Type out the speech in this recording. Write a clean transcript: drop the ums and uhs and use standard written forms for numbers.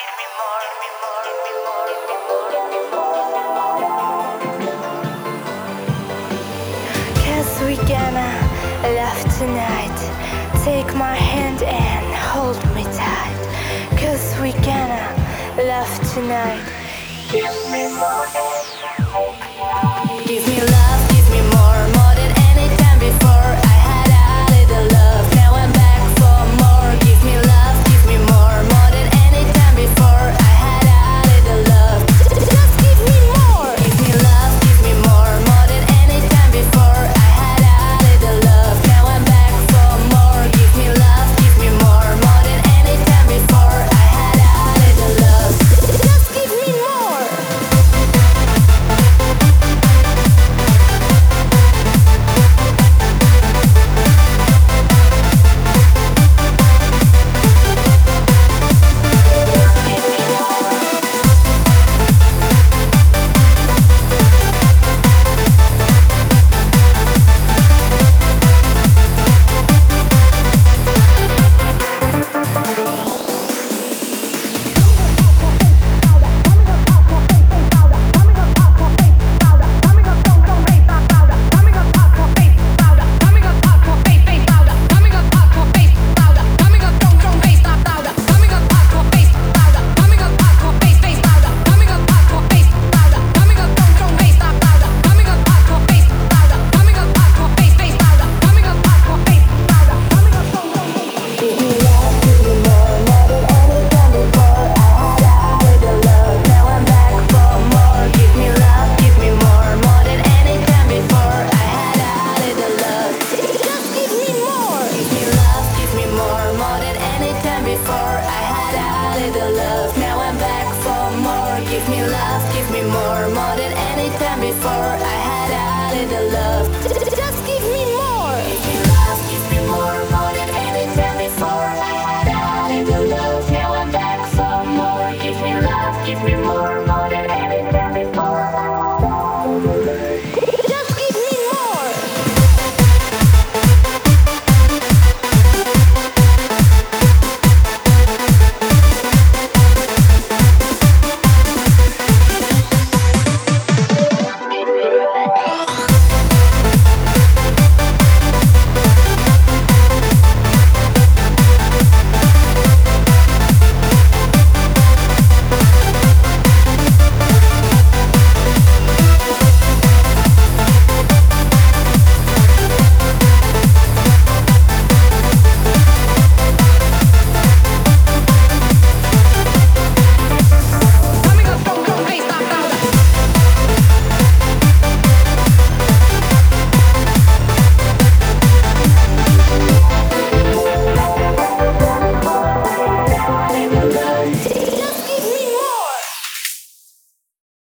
Cause we gonna laugh tonight. Take my hand and hold me tight. Cause we gonna laugh tonight. Give me more. Give me love, give me more than any time before. I had a little love, now I'm back for more. Give me love, give me more than any time before. I had a little love, just give me more. Give me love, give me more than any time before. I had a little love, now I'm back for more. Give me love, give me more than any time before. I had a little love, just give me more. Before I had a little love, now I'm back for more. Give me love.